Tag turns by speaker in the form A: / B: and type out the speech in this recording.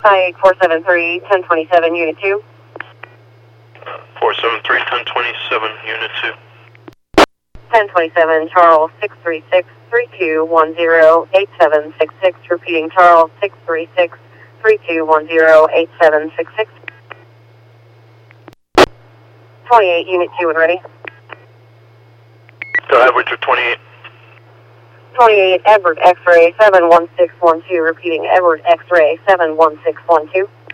A: Hi, 473-1027, Unit 2.
B: 473-1027, Unit 2.
A: 1027, Charles 636-3210-8766. Repeating, Charles 636-3210-8766. 28, Unit 2, and ready.
B: Go ahead with your 28.
A: 28, Edward X-ray 71612. Repeating, Edward X-ray 71612.